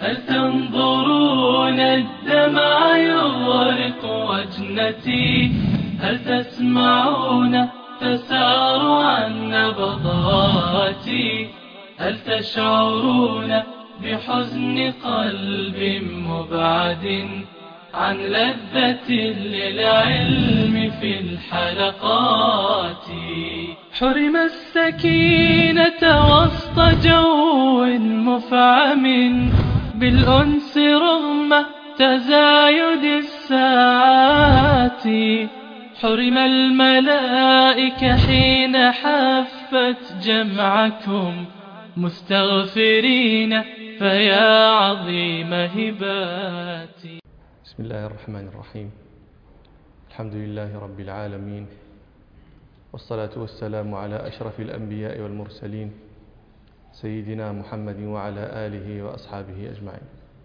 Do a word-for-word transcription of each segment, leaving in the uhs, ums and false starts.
هل تنظرون الدمع يغرق وجنتي؟ هل تسمعون تسار عن نبضاتي؟ هل تشعرون بحزن قلب مبعد عن لذة للعلم في الحلقات؟ حرم السكينة وسط جو مفعم بالأنس رغم تزايد الساعات. حرم الملائكة حين حفت جمعكم مستغفرين فيا عظيم هباتي. بسم الله الرحمن الرحيم. الحمد لله رب العالمين، والصلاة والسلام على أشرف الأنبياء والمرسلين سيدنا محمد وعلى آله وأصحابه أجمعين.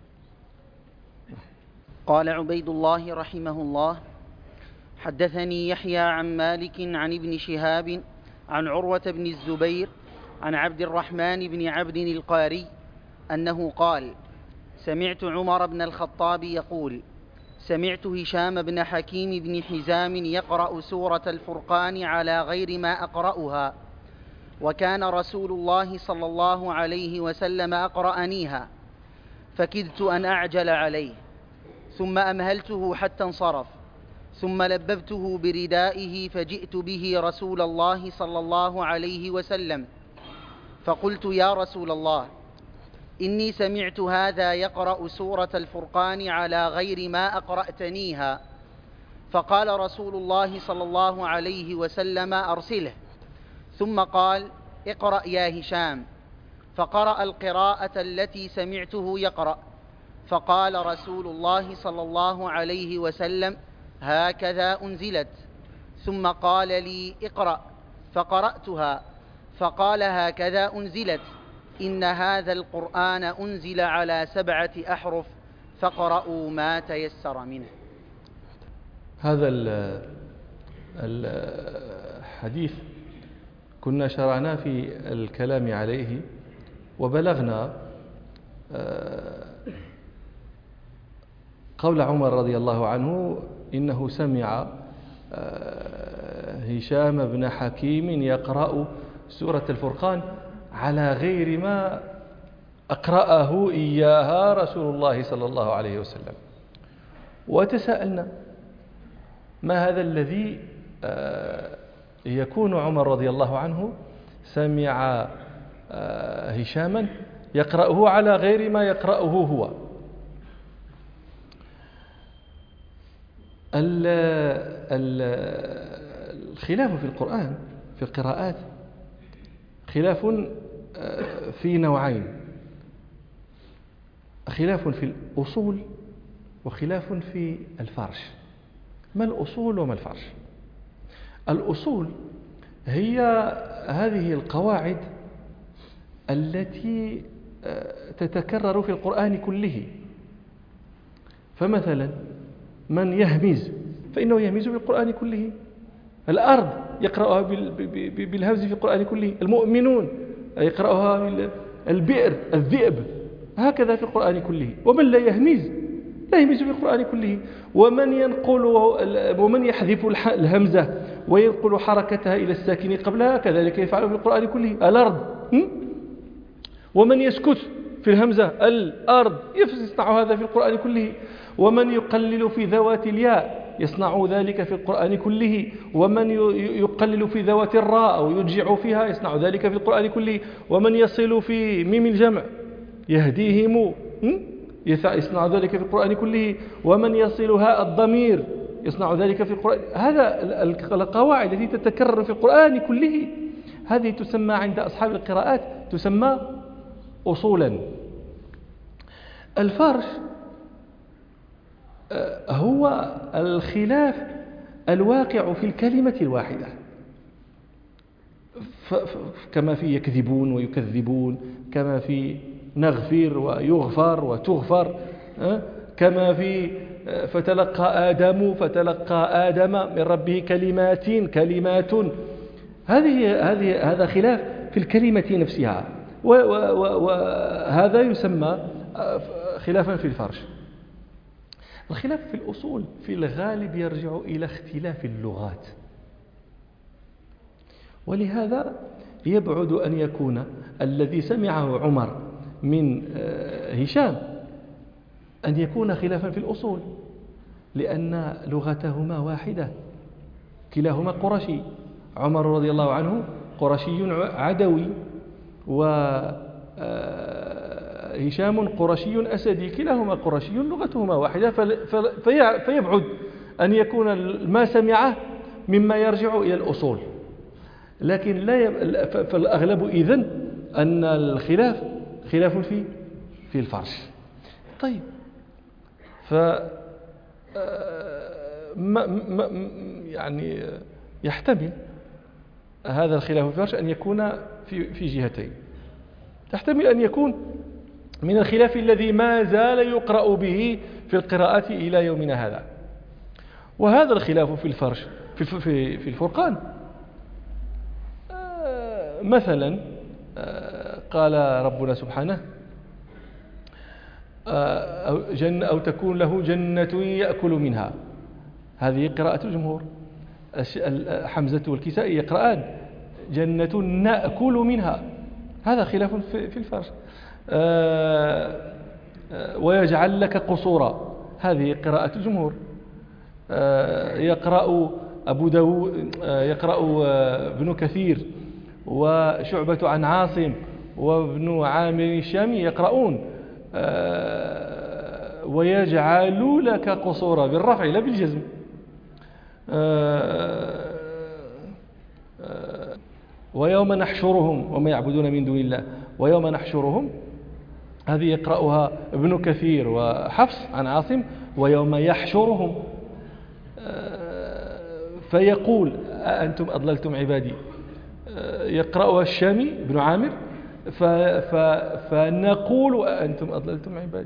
قال عبيد الله رحمه الله: حدثني يحيى عن مالك عن ابن شهاب عن عروة بن الزبير عن عبد الرحمن بن عبد القاري أنه قال: سمعت عمر بن الخطاب يقول: سمعت هشام بن حكيم بن حزام يقرأ سورة الفرقان على غير ما أقرأها، وكان رسول الله صلى الله عليه وسلم أقرأنيها، فكدت أن أعجل عليه، ثم أمهلته حتى انصرف، ثم لببته بردائه فجئت به رسول الله صلى الله عليه وسلم، فقلت: يا رسول الله، إني سمعت هذا يقرأ سورة الفرقان على غير ما أقرأتنيها. فقال رسول الله صلى الله عليه وسلم: أرسله. ثم قال: اقرأ يا هشام. فقرأ القراءة التي سمعته يقرأ، فقال رسول الله صلى الله عليه وسلم: هكذا أنزلت. ثم قال لي: اقرأ. فقرأتها، فقال: هكذا أنزلت، إن هذا القرآن أنزل على سبعة أحرف فقرأوا ما تيسر منه. هذا الحديث كنا شرعنا في الكلام عليه، وبلغنا قول عمر رضي الله عنه إنه سمع هشام بن حكيم يقرأ سورة الفرقان على غير ما أقرأه إياها رسول الله صلى الله عليه وسلم. وتساءلنا: ما هذا الذي يكون عمر رضي الله عنه سمع هشاما يقرأه على غير ما يقرأه هو؟ الخلاف في القرآن في القراءات خلاف في نوعين: خلاف في الأصول وخلاف في الفرش. ما الأصول وما الفرش؟ الأصول هي هذه القواعد التي تتكرر في القرآن كله. فمثلا من يهمز فإنه يهمز في القرآن كله. الأرض يقرأها بالهمز في القرآن كله. المؤمنون يقرأها البئر، الذئب، هكذا في القرآن كله. ومن لا يهمز لا يهمز في القرآن كله. ومن ينقل ومن يحذف الهمزة وينقل حركتها إلى الساكن قبلها كذلك يفعل في القرآن كله. الأرض. ومن يسكت في الهمزة الأرض يصنع هذا في القرآن كله. ومن يقلل في ذوات الياء يصنع ذلك في القرآن كله. ومن يقلل في ذوات الراء أو يرجع فيها يصنع ذلك في القرآن كله. ومن يصل في ميم الجمع يهديهم يصنع ذلك في القرآن كله. ومن يصل هاء الضمير يصنع ذلك في القرآن. هذا القواعد التي تتكرر في القرآن كله، هذه تسمى عند أصحاب القراءات تسمى أصولا. الفرش هو الخلاف الواقع في الكلمة الواحدة، كما في يكذبون ويكذبون، كما في نغفر ويغفر وتغفر، كما في فتلقى آدم فتلقى آدم من ربه كلمات كلمات. هذه هذه هذا خلاف في الكلمة نفسها، وهذا يسمى خلافا في الفرش. الخلاف في الأصول في الغالب يرجع إلى اختلاف اللغات، ولهذا يبعد أن يكون الذي سمعه عمر من هشام أن يكون خلافا في الأصول، لأن لغتهما واحدة، كلاهما قرشي. عمر رضي الله عنه قرشي عدوي، وهشام قرشي أسدي، كلاهما قرشي، لغتهما واحدة، فيبعد أن يكون ما سمعه مما يرجع إلى الأصول. لكن لا يب... فالأغلب إذن أن الخلاف خلاف في في الفرش. طيب، ف ما ما يعني يحتمل هذا الخلاف في الفرش أن يكون في في جهتين. تحتمل أن يكون من الخلاف الذي ما زال يقرأ به في القراءات إلى يومنا هذا، وهذا الخلاف في الفرش في في في الفرقان. مثلا قال ربنا سبحانه أو, جن أو تكون له جنة يأكل منها، هذه قراءة الجمهور. حمزة والكسائي يقرآن جنة نأكل منها، هذا خلاف في الفرش. ويجعل لك قصورا، هذه قراءة الجمهور. يقرأ أبو داود، يقرأ ابن كثير وشعبة عن عاصم وابن عامر الشامي يقرؤون ويجعل لك قصورا بالرفع لا بالجزم. ويوم نحشرهم وما يعبدون من دون الله، ويوم نحشرهم، هذه يقرأها ابن كثير وحفص عن عاصم، ويوم يحشرهم فيقول أأنتم أضللتم عبادي، يقرأها الشامي بن عامر فنقول أأنتم أضللتم عبادي،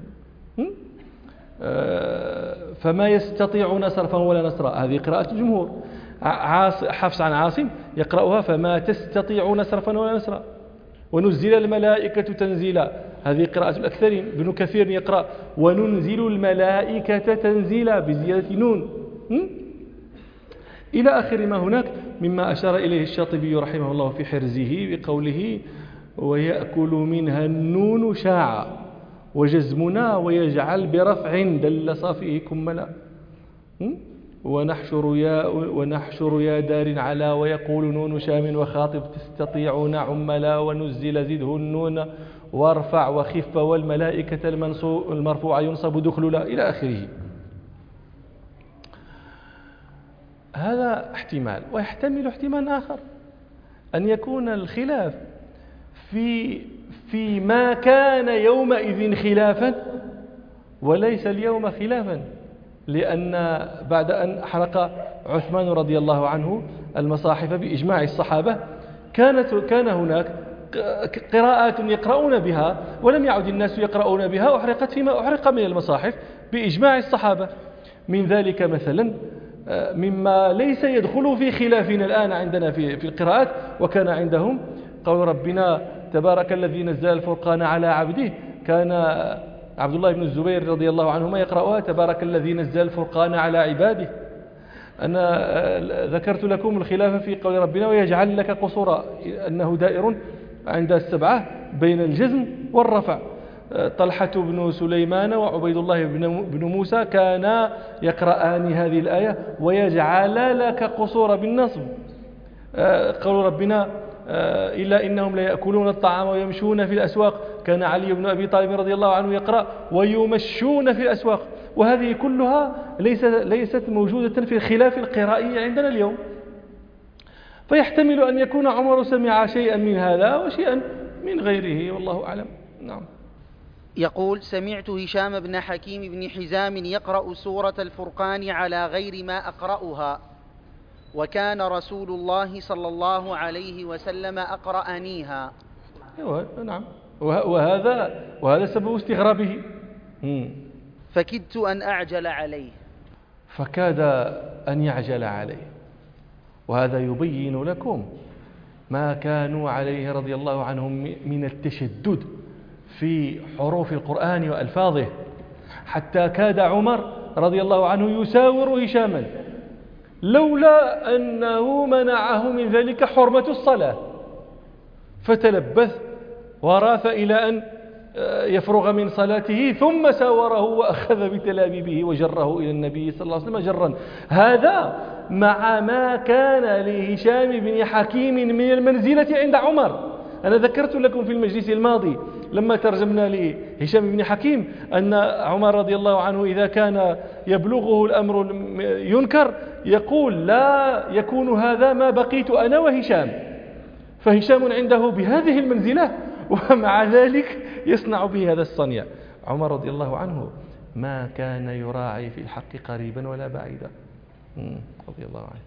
فما يستطيعون صرفا ولا نصرا، هذه قراءة الجمهور. حفص عن عاصم يقرأها فما تستطيعون صرفا ولا نصرا. ونزل الملائكة تنزيلا، هذه قراءة الأكثرين. ابن كثير يقرأ وننزل الملائكة تنزيلا بزيادة نون، إلى آخر ما هناك مما أشار إليه الشاطبي رحمه الله في حرزه بقوله ويأكل منها النون شاعا وجزمنا ويجعل برفع دل صافيه كملا. ونحشر يا ونحشر يا دار على ويقول نون شام وخاطب تستطيعون عملا ونزل زده النون وارفع وخف والملائكة المرفوع ينصب دخللا إلى آخره. هذا احتمال، ويحتمل احتمال آخر أن يكون الخلاف في في ما كان يومئذ خلافا وليس اليوم خلافا، لأن بعد أن حرق عثمان رضي الله عنه المصاحف بإجماع الصحابة كانت كان هناك قراءات يقرؤون بها ولم يعد الناس يقرؤون بها، وأحرقت فيما أحرق من المصاحف بإجماع الصحابة. من ذلك مثلا مما ليس يدخل في خلافنا الآن عندنا في في القراءات، وكان عندهم قول ربنا تبارك الذي نزل الفرقان على عبده، كان عبد الله بن الزبير رضي الله عنهما يقرأها تبارك الذي نزل الفرقان على عباده. أنا ذكرت لكم الخلاف في قول ربنا ويجعل لك قصورا، أنه دائر عند السبعة بين الجزم والرفع. طلحة بن سليمان وعبيد الله بن موسى كانا يقرآن هذه الآية ويجعل لك قصورا بالنصب. قول ربنا إلا إنهم لا يأكلون الطعام ويمشون في الأسواق، كان علي بن أبي طالب رضي الله عنه يقرأ ويمشون في الأسواق. وهذه كلها ليست ليست موجودة في الخلاف القرائي عندنا اليوم. فيحتمل أن يكون عمر سمع شيئا من هذا وشيئا من غيره، والله أعلم. نعم. يقول سمعت هشام بن حكيم بن حزام يقرأ سورة الفرقان على غير ما أقرأها، وكان رسول الله صلى الله عليه وسلم أقرأنيها. نعم، وهذا وهذا سبب استغرابه. فكدت أن أعجل عليه، فكاد أن يعجل عليه. وهذا يبين لكم ما كانوا عليه رضي الله عنهم من التشدد في حروف القرآن وألفاظه، حتى كاد عمر رضي الله عنه يساور هشاما لولا أنه منعه من ذلك حرمة الصلاة، فتلبث وراث إلى أن يفرغ من صلاته ثم ساوره وأخذ بتلابيبه وجره إلى النبي صلى الله عليه وسلم جرا. هذا مع ما كان لهشام بن حكيم من المنزلة عند عمر. أنا ذكرت لكم في المجلس الماضي لما ترجمنا لهشام بن حكيم أن عمر رضي الله عنه إذا كان يبلغه الأمر ينكر يقول لا يكون هذا ما بقيت أنا وهشام، فهشام عنده بهذه المنزلة ومع ذلك يصنع به هذا الصنيع. عمر رضي الله عنه ما كان يراعي في الحق قريبا ولا بعيدا رضي الله عنه.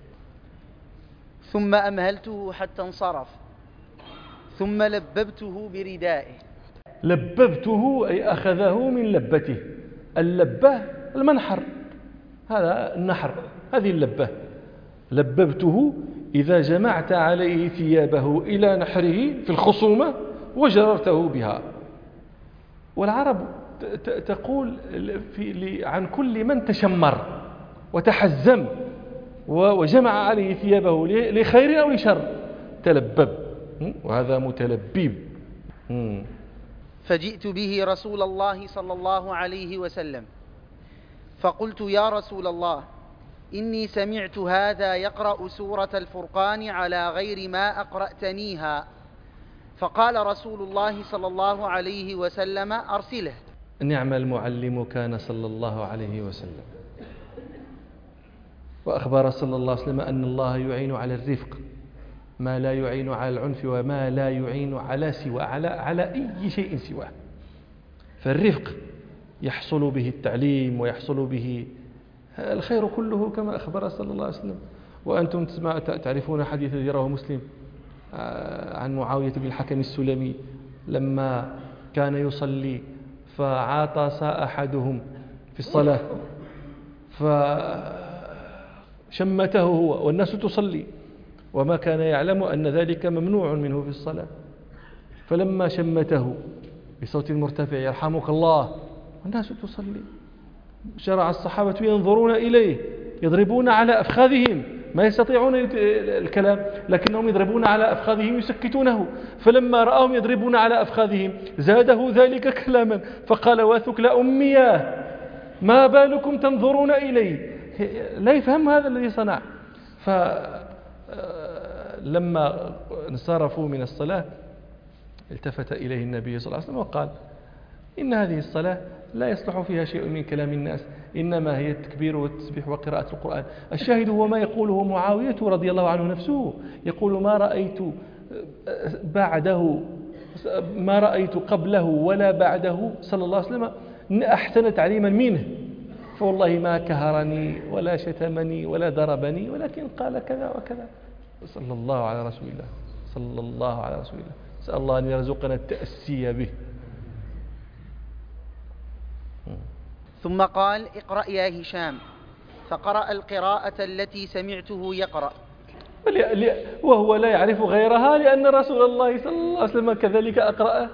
ثم أمهلته حتى انصرف ثم لببته بردائه. لببته أي أخذه من لبته. اللبة المنحر، هذا النحر، هذه اللبة. لببته إذا جمعت عليه ثيابه إلى نحره في الخصومة وجررته بها. والعرب تقول في عن كل من تشمر وتحزم وجمع عليه ثيابه لخير أو لشر تلبب، وهذا متلبيب. فجئت به رسول الله صلى الله عليه وسلم فقلت يا رسول الله إني سمعت هذا يقرأ سورة الفرقان على غير ما أقرأتنيها. فقال رسول الله صلى الله عليه وسلم أرسله. نعم المعلم كان صلى الله عليه وسلم. وأخبر صلى الله عليه وسلم أن الله يعين على الرفق ما لا يعين على العنف وما لا يعين على سوى على, على أي شيء سواه. فالرفق يحصل به التعليم ويحصل به الخير كله كما أخبر صلى الله عليه وسلم. وأنتم تعرفون حديث الذي رواه مسلم عن معاوية بن الحكم السلمي لما كان يصلي فعاطس أحدهم في الصلاة فشمته هو والناس تصلي وما كان يعلم أن ذلك ممنوع منه في الصلاة، فلما شمته بصوت مرتفع يرحمك الله والناس تصلي شرع الصحابة ينظرون إليه يضربون على أفخاذهم، ما يستطيعون الكلام لكنهم يضربون على أفخاذهم يسكتونه، فلما رأهم يضربون على أفخاذهم زاده ذلك كلاما فقال واثك لأمياه ما بالكم تنظرون إلي. لا يفهم هذا الذي صنع. فلما انصرفوا من الصلاة التفت إليه النبي صلى الله عليه وسلم وقال إن هذه الصلاة لا يصلح فيها شيء من كلام الناس، إنما هي التكبير والتسبيح وقراءة القرآن. الشاهد هو ما يقوله معاوية رضي الله عنه نفسه، يقول ما رأيت بعده ما رأيت قبله ولا بعده صلى الله عليه وسلم أحسن تعليما منه، فوالله ما كهرني ولا شتمني ولا ضربني ولكن قال كذا وكذا. صلى الله على رسول الله صلى الله على رسول الله. نسأل الله أن يرزقنا التأسي به. ثم قال اقرأ يا هشام، فقرأ القراءة التي سمعته يقرأ وهو لا يعرف غيرها لأن رسول الله صلى الله عليه وسلم كذلك أقرأه.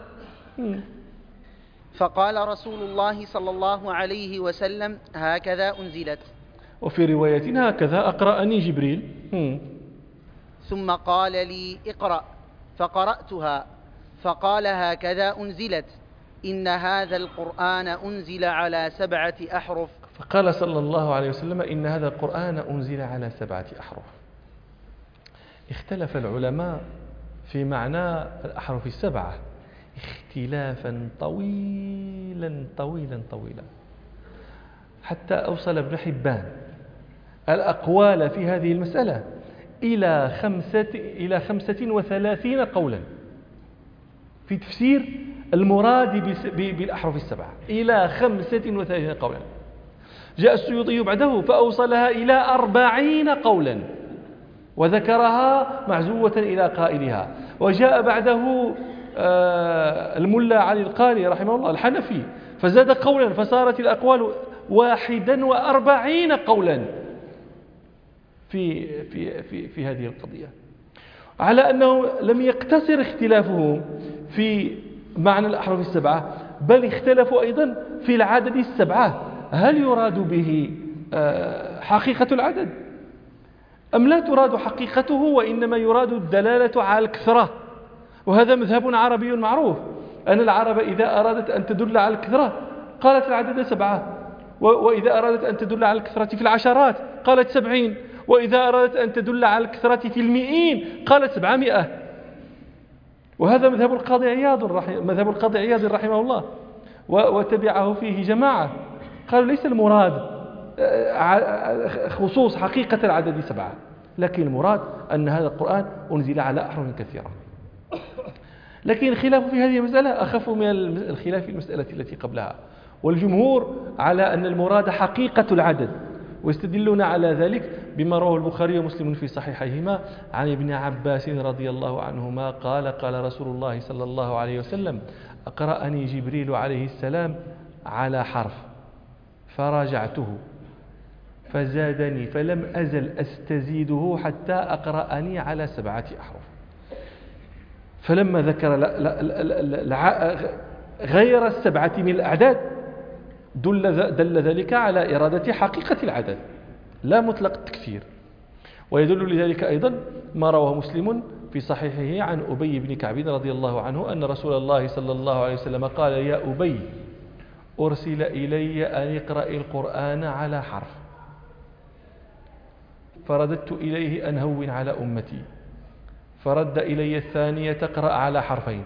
فقال رسول الله صلى الله عليه وسلم هكذا أنزلت، وفي رواية هكذا أقرأني جبريل. ثم قال لي اقرأ، فقرأتها فقال هكذا أنزلت إن هذا القرآن أنزل على سبعة أحرف. فقال صلى الله عليه وسلم إن هذا القرآن أنزل على سبعة أحرف. اختلف العلماء في معنى الأحرف السبعة اختلافا طويلا طويلا طويلا حتى أوصل ابن حبان الأقوال في هذه المسألة إلى خمسة إلى خمسة وثلاثين قولا في تفسير المراد بالأحرف السبعة، إلى خمسة وثلاثين قولا. جاء السيوطي بعده فأوصلها إلى أربعين قولا وذكرها معزوة إلى قائلها. وجاء بعده الملا علي القاري رحمه الله الحنفي فزاد قولا فصارت الأقوال واحدا وأربعين قولا في, في, في, في هذه القضية، على أنه لم يقتصر اختلافهم في معنى الأحرف السبعة، بل اختلفوا أيضا في العدد السبعة، هل يراد به حقيقة العدد أم لا تراد حقيقته وإنما يراد الدلالة على الكثرة. وهذا مذهب عربي معروف، أن العرب إذا أرادت أن تدل على الكثرة قالت العدد سبعة، وإذا أرادت أن تدل على الكثرة في العشرات قالت سبعين، وإذا أرادت أن تدل على الكثرة في المئين قالت سبعمائة. وهذا مذهب القاضي عياض مذهب القاضي عياض رحمه الله، وتبعه فيه جماعة قالوا ليس المراد خصوص حقيقة العدد سبعة، لكن المراد أن هذا القرآن أنزل على أحرف كثيرة. لكن الخلاف في هذه المسألة أخف من الخلاف في المسألة التي قبلها، والجمهور على أن المراد حقيقة العدد، ويستدلون على ذلك بما رواه البخاري ومسلم في صحيحيهما عن ابن عباس رضي الله عنهما قال قال رسول الله صلى الله عليه وسلم: أقرأني جبريل عليه السلام على حرف فراجعته فزادني فلم أزل أستزيده حتى أقرأني على سبعة أحرف. فلما ذكر غير السبعة من الأعداد دل, دل ذلك على إرادة حقيقة العدد لا مطلق التكثير. ويدل لذلك أيضا ما رواه مسلم في صحيحه عن أبي بن كعب رضي الله عنه أن رسول الله صلى الله عليه وسلم قال: يا أبي أرسل إلي أن اقرأ القرآن على حرف، فرددت إليه أن هون على أمتي، فرد إلي الثانية تقرأ على حرفين،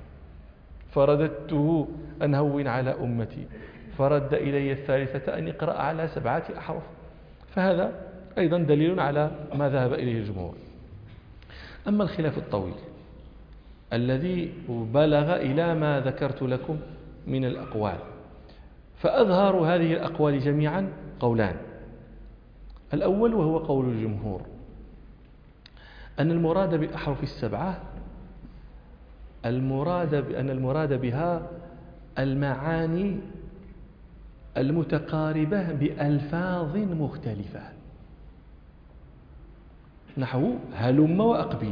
فرددته أن هون على أمتي، فرد إلي الثالثة أن يقرأ على سبعة أحرف. فهذا أيضا دليل على ما ذهب إليه الجمهور. أما الخلاف الطويل الذي بلغ إلى ما ذكرت لكم من الأقوال، فأظهر هذه الأقوال جميعا قولان. الأول وهو قول الجمهور أن المراد بالأحرف السبعة المراد بأن المراد بها المعاني المتقاربة بألفاظ مختلفة، نحو هلم وأقبل.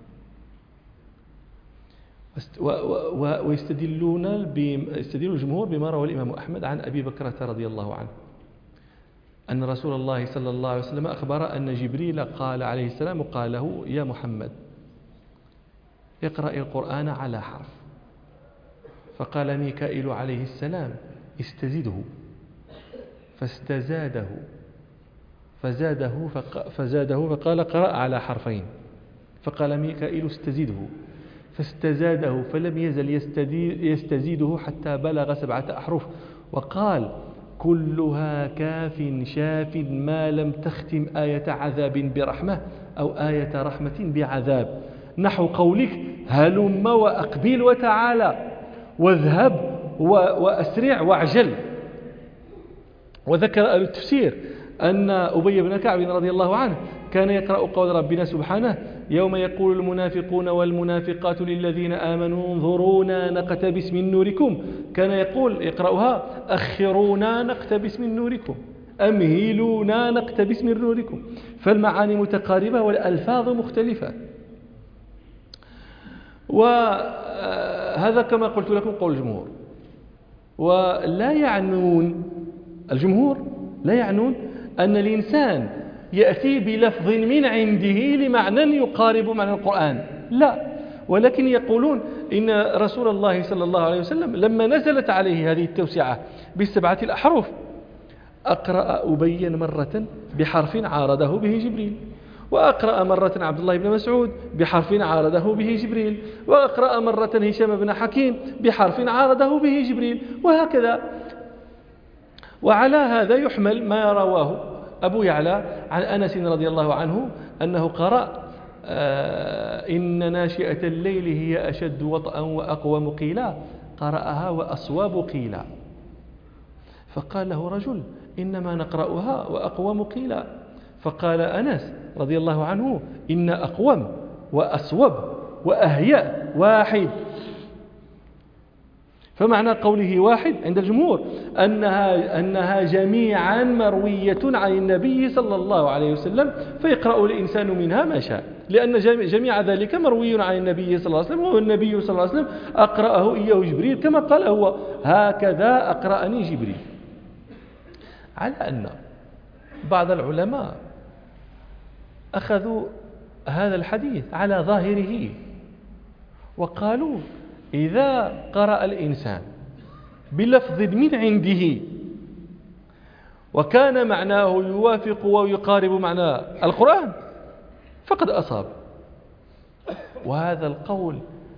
ويستدلون يستدل الجمهور بما روى الإمام أحمد عن أبي بكرة رضي الله عنه أن رسول الله صلى الله عليه وسلم أخبر أن جبريل قال عليه السلام قال له: يا محمد اقرأ القرآن على حرف. فقال ميكائيل عليه السلام: استزده، فاستزاده فزاده فزاده فقال: قرأ على حرفين. فقال ميكائيل: استزده، فاستزاده فلم يزل يستزيده حتى بلغ سبعة أحرف. وقال: كلها كاف شاف ما لم تختم آية عذاب برحمة أو آية رحمة بعذاب، نحو قولك: هلم وأقبل وتعالى واذهب وأسرع واعجل. وذكر أهل التفسير أن أبي بن كعب رضي الله عنه كان يقرأ قول ربنا سبحانه: يوم يقول المنافقون والمنافقات للذين آمنوا انظرونا نقتبس من نوركم، كان يقول يقرأها: أخرونا نقتبس من نوركم، أمهلونا نقتبس من نوركم. فالمعاني متقاربة والألفاظ مختلفة. وهذا كما قلت لكم قول الجمهور. ولا يعنون الجمهور لا يعنون أن الإنسان يأتي بلفظ من عنده لمعنى يقارب معنى القرآن، لا، ولكن يقولون إن رسول الله صلى الله عليه وسلم لما نزلت عليه هذه التوسعة بالسبعة الأحرف أقرأ أبيا مرة بحرف عارضه به جبريل، وأقرأ مرة عبد الله بن مسعود بحرف عارضه به جبريل، وأقرأ مرة هشام بن حكيم بحرف عارضه به جبريل، وهكذا. وعلى هذا يحمل ما رواه أبو يعلى عن أنس رضي الله عنه أنه قرأ: آه إن ناشئة الليل هي أشد وطئا وأقوم قيلا، قرأها وأصواب قيلا. فقال له رجل: إنما نقرأها وأقوم قيلا. فقال أنس رضي الله عنه: إن أقوم وأصوب وأهيأ واحد. فمعنى قوله واحد عند الجمهور أنها, أنها جميعا مروية عن النبي صلى الله عليه وسلم، فيقرأ الإنسان منها ما شاء، لأن جميع ذلك مروي عن النبي صلى الله عليه وسلم، والنبي صلى الله عليه وسلم أقرأه إياه جبريل كما قال هو: هكذا أقرأني جبريل. على أن بعض العلماء أخذوا هذا الحديث على ظاهره وقالوا: إذا قرأ الإنسان بلفظ من عنده وكان معناه يوافق ويقارب معنى القرآن فقد أصاب. وهذا القول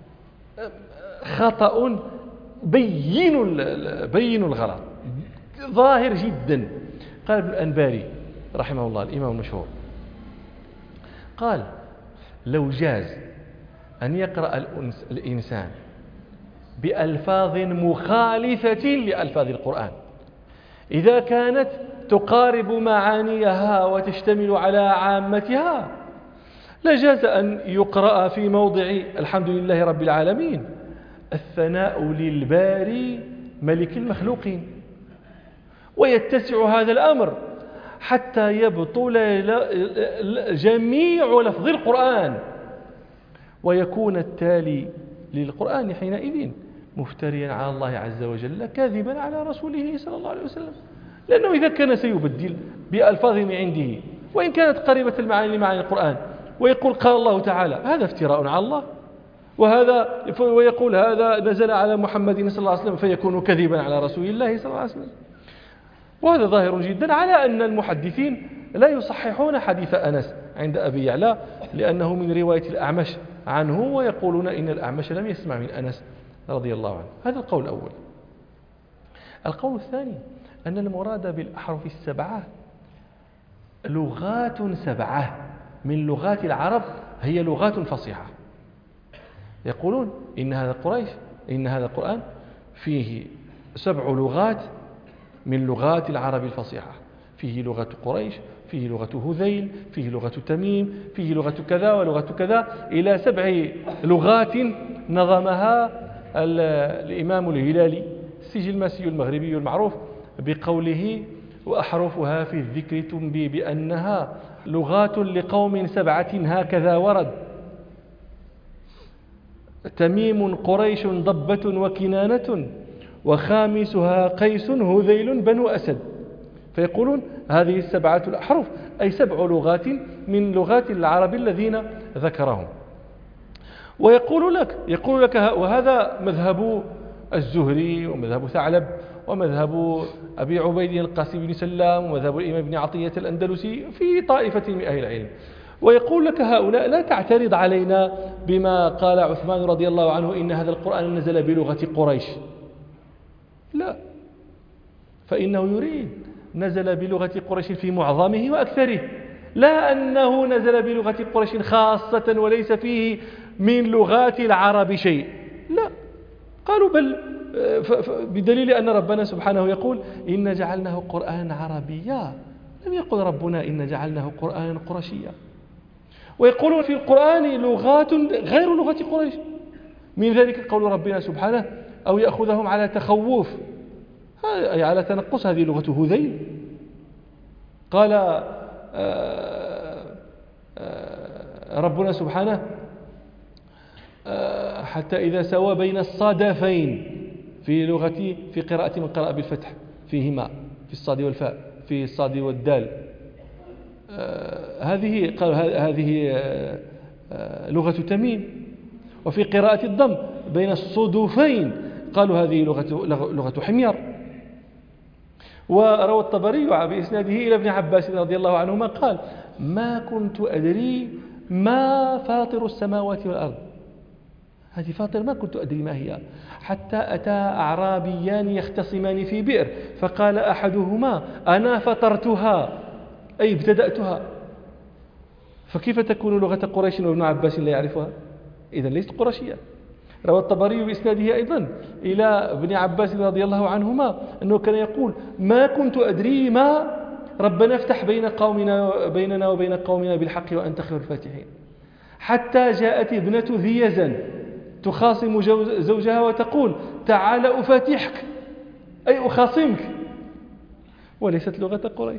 خطأ بين بين الغلط ظاهر جدا. قال ابن الأنباري رحمه الله الإمام المشهور، قال: لو جاز أن يقرأ الإنسان بألفاظ مخالفة لألفاظ القرآن إذا كانت تقارب معانيها وتشتمل على عامتها، لجاز أن يقرأ في موضع الحمد لله رب العالمين الثناء للباري ملك المخلوقين، ويتسع هذا الأمر حتى يبطل جميع لفظ القرآن، ويكون التالي للقرآن حينئذ مفتريا على الله عز وجل كاذبا على رسوله صلى الله عليه وسلم، لأنه إذا كان سيبدل بألفاظ من عنده وإن كانت قريبة المعاني لمعاني القرآن ويقول قال الله تعالى، هذا افتراء على الله، وهذا ويقول هذا نزل على محمد صلى الله عليه وسلم فيكون كذبا على رسول الله صلى الله عليه وسلم. وهذا ظاهر جدا على أن المحدثين لا يصححون حديث أنس عند أبي يعلى لأنه من رواية الأعمش عنه، ويقولون إن الأعمش لم يسمع من أنس رضي الله عنه. هذا القول الأول. القول الثاني أن المراد بالأحرف السبعة لغات سبعة من لغات العرب هي لغات فصيحة. يقولون إن هذا قريش إن هذا القرآن فيه سبع لغات من لغات العرب الفصيحة، فيه لغة قريش، فيه لغة هذيل، فيه لغة تميم، فيه لغة كذا ولغة كذا، إلى سبع لغات نظمها الإمام الهلالي السجل الماسي المغربي المعروف بقوله: وأحرفها في الذكر تنبي بأنها لغات لقوم سبعة هكذا ورد: تميم قريش ضبة وكنانة وخامسها قيس هذيل بنو أسد. فيقولون هذه السبعة الأحرف أي سبع لغات من لغات العرب الذين ذكرهم. ويقول لك يقول لك وهذا مذهب الزهري ومذهب ثعلب ومذهب أبي عبيد القاسم بن سلام ومذهب الإمام ابن عطية الأندلسي في طائفة من أهل العلم. ويقول لك هؤلاء: لا تعترض علينا بما قال عثمان رضي الله عنه إن هذا القرآن نزل بلغة قريش. لا، فإنه يريد نزل بلغة قريش في معظمه وأكثره، لا أنه نزل بلغة قريش خاصة وليس فيه من لغات العرب شيء. لا، قالوا بل بدليل أن ربنا سبحانه يقول: إن جعلناه قرآنا عربيا، لم يقل ربنا إن جعلناه قرآنا قرشيا. ويقولون في القرآن لغات غير لغة قريش، من ذلك قول ربنا سبحانه: أو يأخذهم على تخوف، أي على تنقص، هذه لغة هذيل. قال ربنا سبحانه: حتى إذا سوى بين الصادفين، في لغة في قراءة من قراءة بالفتح فيهما، في الصاد والفاء، في الصاد والدال، هذه قال هذه لغة تميم. وفي قراءة الضم بين الصدفين قالوا هذه لغة لغة حمير. وروى الطبري بإسناده إلى ابن عباس رضي الله عنهما قال: ما كنت أدري ما فاطر السماوات والأرض، هذه فاطر ما كنت أدري ما هي، حتى أتى أعرابيان يختصمان في بئر فقال أحدهما: أنا فطرتها، أي ابتدأتها. فكيف تكون لغة قريش وابن عباس لا يعرفها؟ إذن ليست قرشية. روى الطبري بإسناده أيضا إلى ابن عباس رضي الله عنهما أنه كان يقول: ما كنت أدري ما ربنا افتح بين قومنا بيننا وبين قومنا بالحق وأنت خير الفاتحين، حتى جاءت ابنة ذي يزن تخاصم زوجها وتقول: تعال أفاتحك أي أخاصمك، وليست لغة قريش.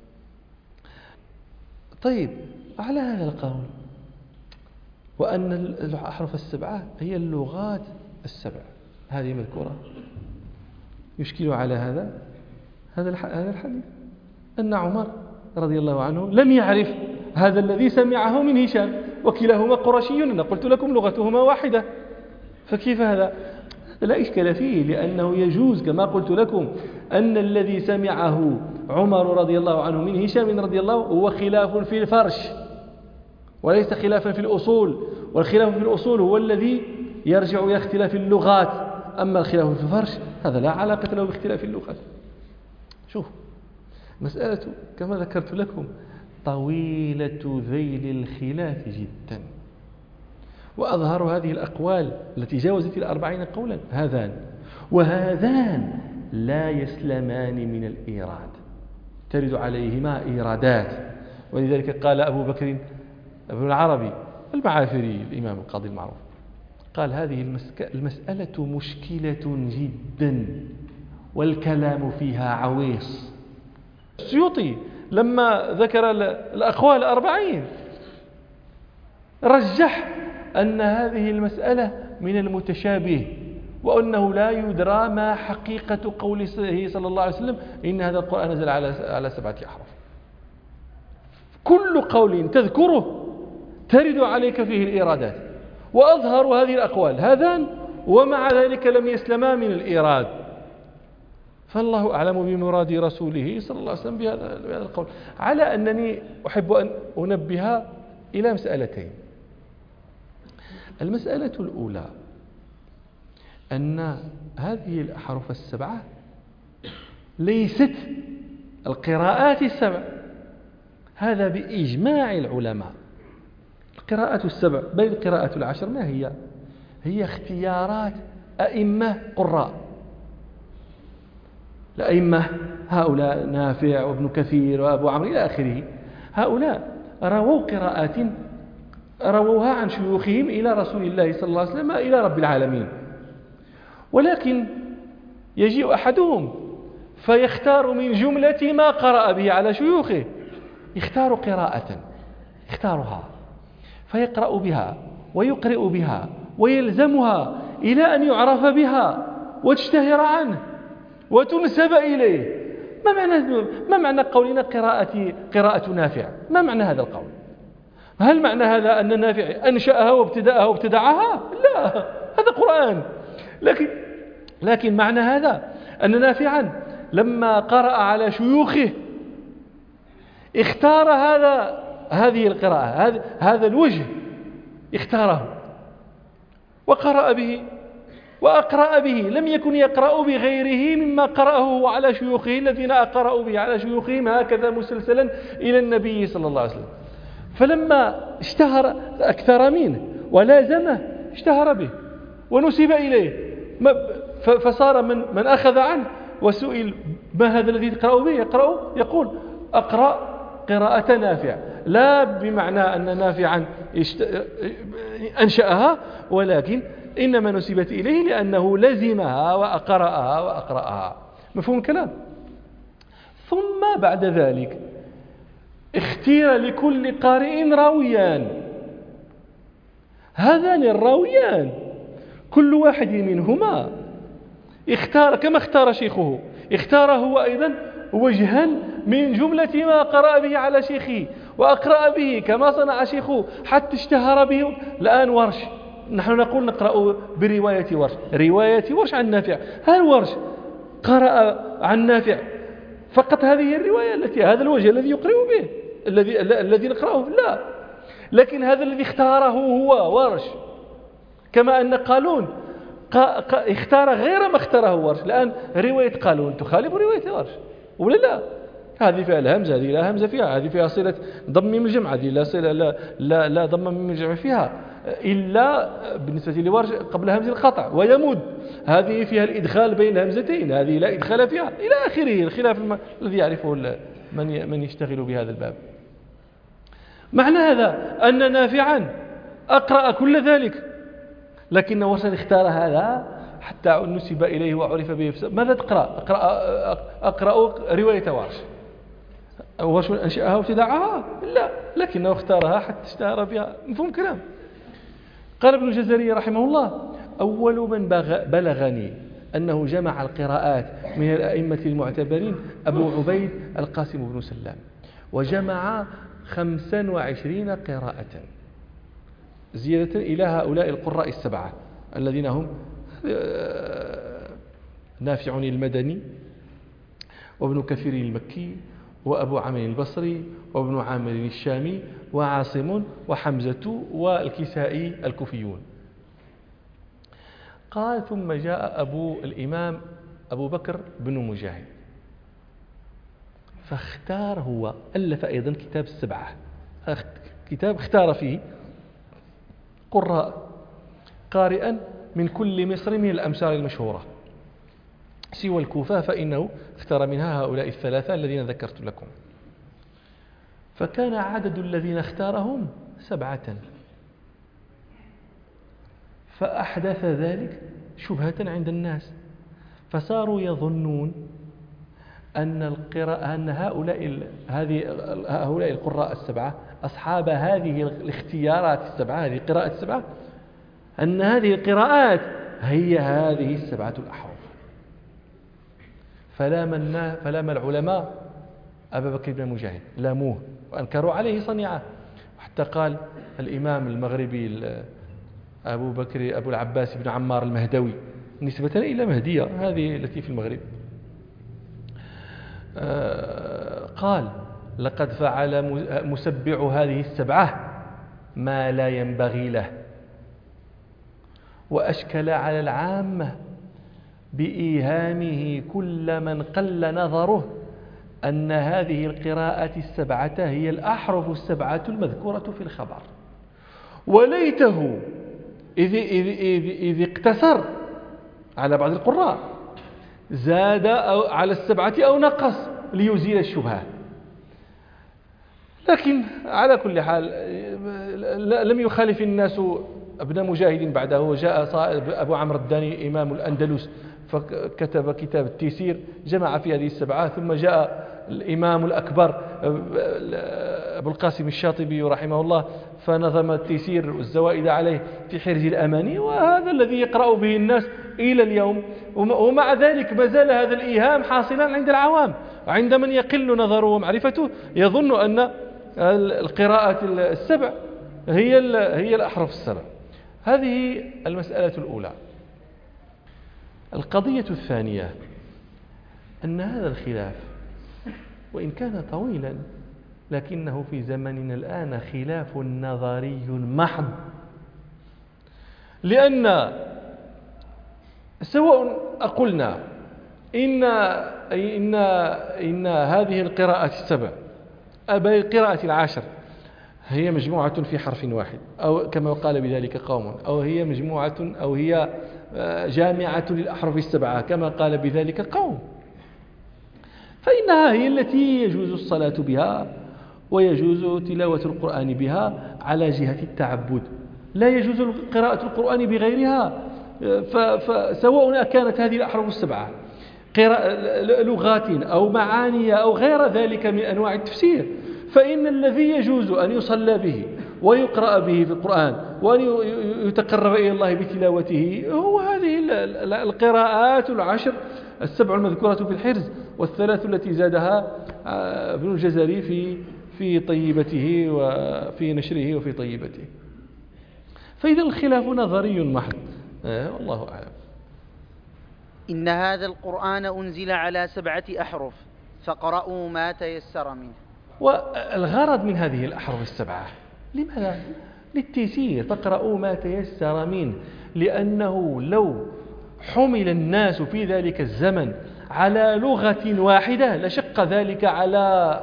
طيب على هذا القول وأن الأحرف السبعة هي اللغات السبع هذه مذكورة، يشكل على هذا هذا الحديث أن عمر رضي الله عنه لم يعرف هذا الذي سمعه من هشام، وكلاهما قرشي، أنا قلت لكم لغتهما واحدة، فكيف هذا؟ لا إشكال فيه، لأنه يجوز كما قلت لكم أن الذي سمعه عمر رضي الله عنه من هشام رضي الله هو خلاف في الفرش وليس خلافا في الأصول، والخلاف في الأصول هو الذي يرجع إلى اختلاف اللغات، أما الخلاف في الفرش هذا لا علاقة له باختلاف اللغات. شوف مسألة كما ذكرت لكم طويلة ذيل الخلاف جدا، وأظهر هذه الأقوال التي جاوزت الأربعين قولا هذان، وهذان لا يسلمان من الإيراد، ترد عليهما إيرادات. ولذلك قال أبو بكر ابن العربي المعافري الإمام القاضي المعروف قال هذه المسألة مشكلة جدا والكلام فيها عويص. السيوطي لما ذكر الأقوال الأربعين رجح أن هذه المسألة من المتشابه، وأنه لا يدرى ما حقيقة قوله صلى الله عليه وسلم إن هذا القرآن نزل على على سبعة أحرف. كل قول تذكره ترد عليك فيه الإيرادات، وأظهر هذه الأقوال هذان، ومع ذلك لم يسلما من الإيراد. فالله أعلم بمراد رسوله صلى الله عليه وسلم بهذا القول. على أنني أحب أن أنبه إلى مسألتين. المسألة الأولى أن هذه الأحرف السبعة ليست القراءات السبع، هذا بإجماع العلماء. القراءات السبع بل القراءات العشر ما هي؟ هي اختيارات أئمة قراء. الأئمة هؤلاء نافع وابن كثير وأبو عمرو إلى آخره، هؤلاء رووا قراءات رووها عن شيوخهم إلى رسول الله صلى الله عليه وسلم إلى رب العالمين، ولكن يجيء أحدهم فيختار من جملة ما قرأ به على شيوخه، يختار قراءة يختارها فيقرأ بها ويقرئ بها ويلزمها إلى أن يعرف بها وتشتهر عنه وتنسب إليه. ما معنى ما معنى قولنا قراءة قراءة نافع؟ ما معنى هذا القول؟ هل معنى هذا أن نافع أنشأها وابتدأها وابتدعها؟ لا، هذا قرآن. لكن لكن معنى هذا أن نافعا لما قرأ على شيوخه اختار هذا هذه القراءة، هذا هذا الوجه اختاره وقرأ به وأقرأ به، لم يكن يقرأ بغيره مما قرأه على شيوخه الذين أقرأوا به على شيوخهم هكذا مسلسلا إلى النبي صلى الله عليه وسلم. فلما اشتهر أكثر منه ولازمه اشتهر به ونسب إليه، فصار من من أخذ عنه وسئل ما هذا الذي تقرأ به يقرأ يقول أقرأ قراءة نافع، لا بمعنى أن نافعا أنشأها، ولكن إنما نسبت إليه لأنه لزمها وأقرأها وأقرأها. مفهوم الكلام؟ ثم بعد ذلك اختير لكل قارئ راويان، هذان الراويان كل واحد منهما اختار كما اختار شيخه، اختار هو أيضا وجها من جملة ما قرأ به على شيخه وأقرأ به كما صنع شيخه حتى اشتهر به. الآن ورش، نحن نقول نقرأ برواية ورش، رواية ورش عن نافع، هل ورش قرأ عن نافع فقط هذه الرواية التي هذا الوجه الذي يقرأ به الذي الذي نقرأه؟ لا، لكن هذا الذي اختاره هو ورش، كما أن قالون اختار غير ما اختاره ورش. الآن رواية قالون تخالف رواية ورش ولا لا؟ هذه فيها الهمزة، هذه لا همزة فيها، هذه فيها صلة ضم من الجمع، هذه لا صلة لا لا, لا ضم من الجمع فيها إلا بالنسبة لورش قبل همز القطع ويمد، هذه فيها الإدخال بين همزتين، هذه لا إدخال فيها إلى آخره، الخلاف الذي يعرفه من من يشتغل بهذا الباب. معنى هذا أن نافعا أقرأ كل ذلك، لكن ورش اختار هذا حتى نسب إليه وعرف به. ماذا تقرأ؟ أقرأ, أقرأ رواية ورش. واش أنشأها وابتدعها؟ لا، لكنه اختارها حتى اشتهر بها. مفهوم كلام. قال ابن الجزري رحمه الله: أول من بلغني أنه جمع القراءات من الأئمة المعتبرين أبو عبيد القاسم بن سلام، وجمع خمسا وعشرين قراءة زيادة إلى هؤلاء القراء السبعة الذين هم نافع المدني، وابن كثير المكي، وأبو عامر البصري، وابن عامر الشامي، وعاصم، وحمزة، والكسائي الكوفيون. قال: ثم جاء أبو الإمام أبو بكر بن مجاهد، فاختار هو، ألف أيضا كتاب السبعة، كتاب اختار فيه قراء قارئا من كل مصر من الأمصار المشهورة سوى الكوفة، فإنه اختار منها هؤلاء الثلاثة الذين ذكرت لكم. فكان عدد الذين اختارهم سبعة، فأحدث ذلك شبهة عند الناس، فصاروا يظنون أن القراءة أن هؤلاء هذه هؤلاء القراء السبعة أصحاب هذه الاختيارات السبعة، هذه القراءات السبعة، أن هذه القراءات هي هذه السبعة الأحرف. فلام فلام العلماء أبا بكر بن مجاهد، لاموه وأنكروا عليه صنيعه، حتى قال الإمام المغربي أبو بكر أبو العباس بن عمار المهدوي نسبة إلى مهدية هذه التي في المغرب، قال: لقد فعل مسبع هذه السبعة ما لا ينبغي له، وأشكل على العامة بإيهامه كل من قل نظره أن هذه القراءات السبعة هي الأحرف السبعة المذكورة في الخبر، وليته إذ, إذ, إذ, إذ اقتصر على بعض القراء زاد أو على السبعة أو نقص ليزيل الشبهة. لكن على كل حال لم يخالف الناس ابن مجاهد بعده، وجاء أبو عمرو الداني إمام الأندلس فكتب كتاب التيسير جمع في هذه السبعة، ثم جاء الإمام الأكبر أبو القاسم الشاطبي رحمه الله فنظم التيسير والزوائد عليه في حرز الأماني، وهذا الذي يقرأ به الناس إلى اليوم. ومع ذلك ما زال هذا الإيهام حاصلا عند العوام، عند من يقل نظره ومعرفته يظن أن القراءات السبع هي هي الأحرف السبع. هذه المسألة الأولى. القضية الثانية أن هذا الخلاف وإن كان طويلا لكنه في زمننا الآن خلاف نظري محض، لأن سواء قلنا إن إن إن هذه القراءات السبع أو القراءة العشر هي مجموعة في حرف واحد، أو كما قال بذلك قوم، أو هي مجموعة أو هي جامعة للأحرف السبعة كما قال بذلك قوم، فإنها هي التي يجوز الصلاة بها ويجوز تلاوة القرآن بها على جهة التعبد، لا يجوز قراءة القرآن بغيرها. فسواء كانت هذه الأحرف السبعة لغات أو معاني أو غير ذلك من أنواع التفسير، فإن الذي يجوز أن يصلى به ويقرأ به في القرآن وأن يتقرب إلى الله بتلاوته هو هذه القراءات العشر السبع المذكورة في الحرز، والثلاث التي زادها ابن الجزري في في طيبته وفي نشره وفي طيبته. فإذا الخلاف نظري محض، والله أعلم. إن هذا القرآن أنزل على سبعة أحرف فقرأوا ما تيسر منه. والغرض من هذه الأحرف السبعة لماذا؟ للتيسير، فقرأوا ما تيسر منه، لأنه لو حمل الناس في ذلك الزمن على لغة واحدة لشق ذلك على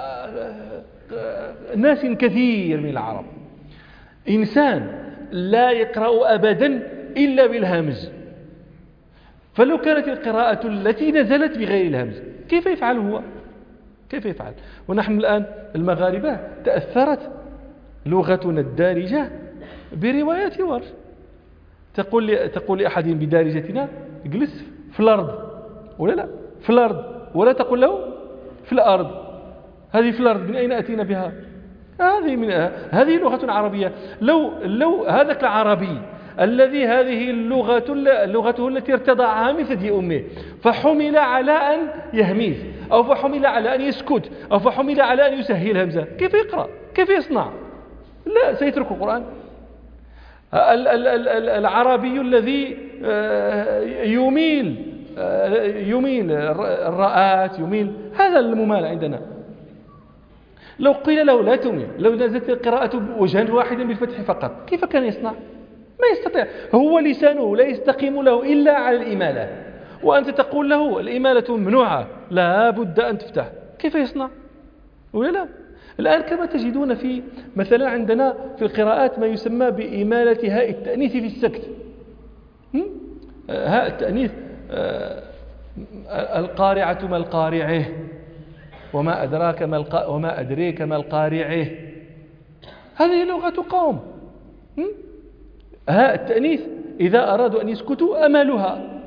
ناس كثير من العرب. إنسان لا يقرأ أبدا إلا بالهمز، فلو كانت القراءة التي نزلت بغير الهمز كيف يفعل هو؟ كيف يفعل؟ ونحن الآن المغاربة تأثرت لغتنا الدارجة بروايات ورش، تقول لي تقول لأحد بدارجتنا اجلس في الأرض ولا لا في الأرض، ولا تقول له في الأرض. هذه في الأرض من أين أتينا بها؟ هذه من هذه لغة عربية. لو لو هذاك العربي الذي هذه اللغة لغته التي ارتضعها من ثدي أمه، فحمل على أن يهميز، أو فحمل على أن يسكت، أو فحمل على أن يسهل همزة، كيف يقرأ؟ كيف يصنع؟ لا، سيترك القرآن. العربي الذي يميل يميل الراءات، يميل، هذا الممال عندنا. لو قيل له لا تميل، لو نزلت القراءة وجها واحدا بالفتح فقط، كيف كان يصنع؟ ما يستطيع، هو لسانه لا يستقيم له إلا على الإمالة، وأنت تقول له الإمالة ممنوعة، لا بد أن تفتح، كيف يصنع؟ ولا لا؟ الآن كما تجدون في مثلا عندنا في القراءات ما يسمى بإمالة هاء التأنيث في السكت. هاء التأنيث، القارعة ما القارعه، وما أدراك ما الق... وما أدريك ما القارعه، هذه لغة قوم. هاء التأنيث إذا أرادوا أن يسكتوا أمالها،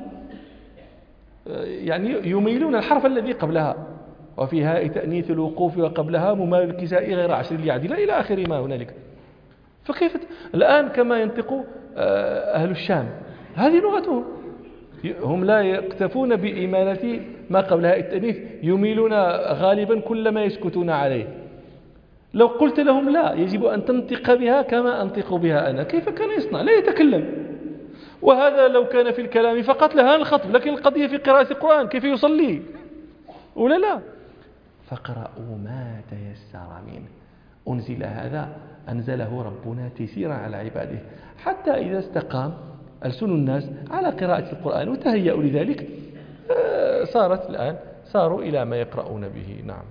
يعني يميلون الحرف الذي قبلها. وفي هاء تأنيث الوقوف وقبلها ممال الكساء غير عشر ليعدل إلى آخر ما هنالك. فكيف الآن كما ينطق أهل الشام، هذه لغتهم، هم لا يكتفون بإمالة ما قبل هاء التأنيث، يميلون غالبا كل ما يسكتون عليه. لو قلت لهم لا، يجب أن تنطق بها كما أنطق بها أنا، كيف كان يصنع؟ لا يتكلم. وهذا لو كان في الكلام فقط لها الخطب، لكن القضية في قراءة القرآن، كيف يصلي ولا لا؟ فاقرأوا ما تيسر منه. أنزل هذا، أنزله ربنا تيسيرا على عباده، حتى إذا استقام ألسن الناس على قراءة القرآن وتهيأوا لذلك، صارت الآن صاروا إلى ما يقرؤون به. نعم.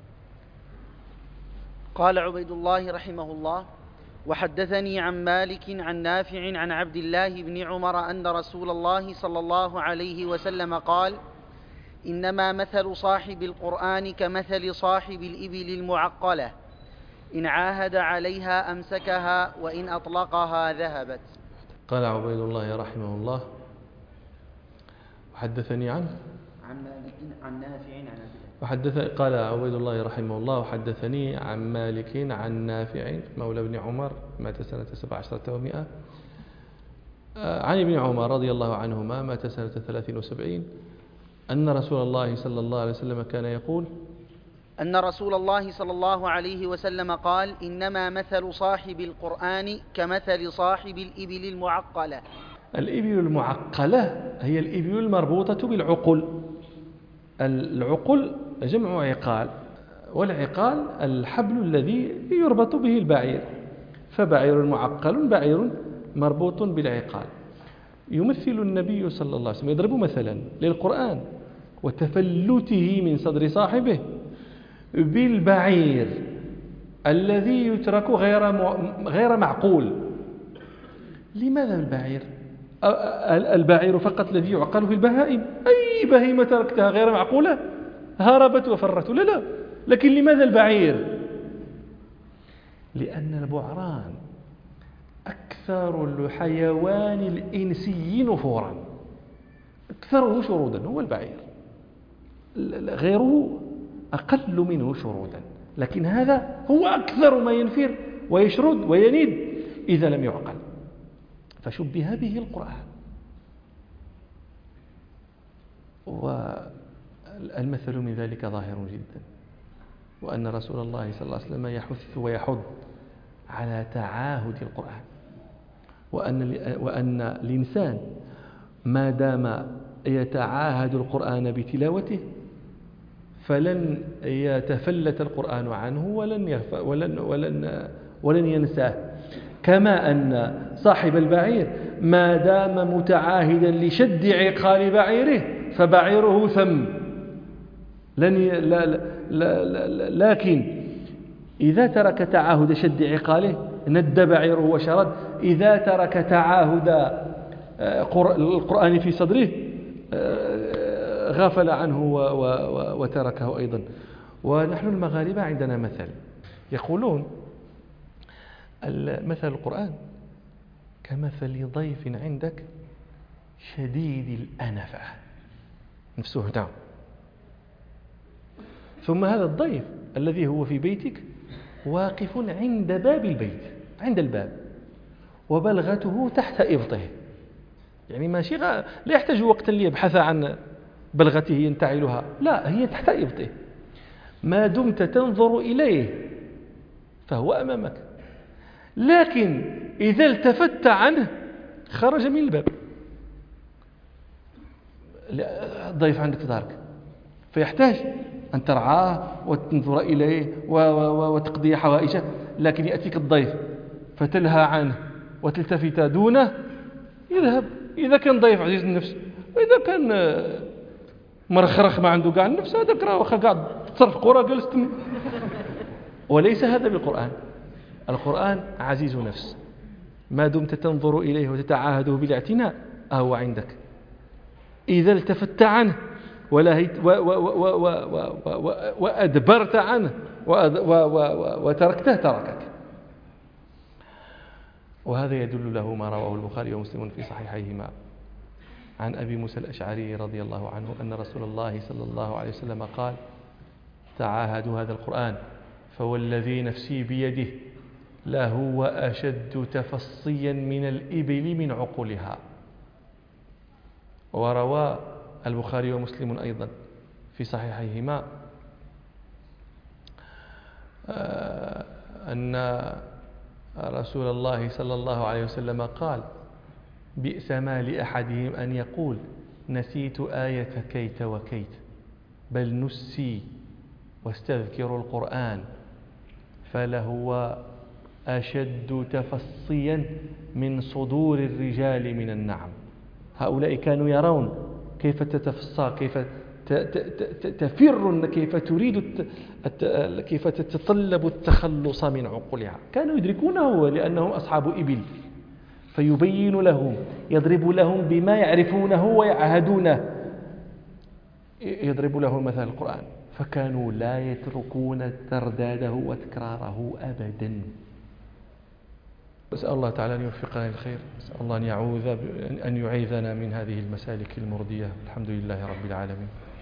قال عبيد الله رحمه الله: وحدثني عن مالك عن نافع عن عبد الله بن عمر أن رسول الله صلى الله عليه وسلم قال: إنما مثل صاحب القرآن كمثل صاحب الإبل المعقلة، إن عاهد عليها أمسكها وإن أطلقها ذهبت. قال عبيد الله رحمه الله: وحدثني عنه عن مالك عن نافع عن وحدث قال عبيد الله رحمه الله: وحدثني عن مالك عن نافع مولى ابن عمر مات سنة سبع عشرة ومئة، عن ابن عمر رضي الله عنهما مات سنة ثلاثين وسبعين، أن رسول الله صلى الله عليه وسلم كان يقول: أن رسول الله صلى الله عليه وسلم قال: إنما مثل صاحب القرآن كمثل صاحب الإبل المعقلة. الإبل المعقلة هي الإبل المربوطة بالعقل. العقل جمع عقال، والعقال الحبل الذي يربط به البعير، فبعير معقل بعير مربوط بالعقال. يمثل النبي صلى الله عليه وسلم، يضرب مثلا للقرآن وتفلته من صدر صاحبه بالبعير الذي يترك غير غير معقول. لماذا البعير؟ البعير فقط الذي يعقل في البهائم، أي بهيمة تركتها غير معقولة هربت وفرت، لا لا، لكن لماذا البعير؟ لأن البعران أكثر الحيوان الإنسي نفورا، أكثره شرودا هو البعير، غيره أقل منه شرودا، لكن هذا هو أكثر ما ينفر ويشرد وينيد إذا لم يعقل، فشبه به القرآن. والمثل من ذلك ظاهر جدا، وأن رسول الله صلى الله عليه وسلم يحث ويحض على تعاهد القرآن، وأن وأن الإنسان ما دام يتعاهد القرآن بتلاوته فلن يتفلت القرآن عنه ولن ولن ولن ولن ينساه، كما أن صاحب البعير ما دام متعاهدا لشد عقال بعيره فبعيره ثم لن ي... لا لا لا لا لكن إذا ترك تعاهد شد عقاله ند بعيره وشرد، إذا ترك تعاهد القرآن في صدره غفل عنه وتركه أيضا. ونحن المغاربة عندنا مثل، يقولون مثل القرآن كمثل ضيف عندك شديد الأنفة نفسه. نعم. ثم هذا الضيف الذي هو في بيتك واقف عند باب البيت، عند الباب، وبلغته تحت إبطه، يعني ماشي غا... لا يحتاج وقتا ليبحث عن بلغته ينتعلها، لا، هي تحت إبطه. ما دمت تنظر إليه فهو أمامك، لكن إذا التفت عنه خرج من الباب. الضيف عندك في دارك فيحتاج أن ترعاه وتنظر إليه وتقضي حوائجه، لكن يأتيك الضيف فتلهى عنه وتلتفت دونه، يذهب. إذا كان ضيف عزيز النفس، وإذا كان مرخرخ ما عنده قاع النفس، هذاك راه واخا قاعد تصرف قرى جلست. وليس هذا بالقرآن. القرآن عزيز نفس، ما دمت تنظر إليه وتتعاهده بالاعتناء أهو عندك. إذا التفت عنه وأدبرت عنه وتركته تركك. وهذا يدل له ما رواه البخاري ومسلم في صحيحيهما عن أبي موسى الأشعري رضي الله عنه أن رسول الله صلى الله عليه وسلم قال: تعاهدوا هذا القرآن فوالذي نفسي بيده لهو أشد تفصيا من الإبل من عقولها. وروى البخاري ومسلم أيضا في صحيحيهما أن رسول الله صلى الله عليه وسلم قال: بئس ما لأحدهم أن يقول نسيت آية كيت وكيت، بل نسي واستذكر القرآن فلهو أشد تفصيا من صدور الرجال من النعم. هؤلاء كانوا يرون كيف تتفصى، كيف تفر، كيف تريد، كيف تتطلب التخلص من عقولها. كانوا يدركونه لأنهم أصحاب إبل، فيبين لهم، يضرب لهم بما يعرفونه ويعهدونه، يضرب لهم مثل القرآن، فكانوا لا يتركون ترداده وتكراره أبدا. أسأل الله تعالى أن يوفقنا للخير، أسأل الله أن يعوذ أن يعيذنا من هذه المسالك المردية. الحمد لله رب العالمين.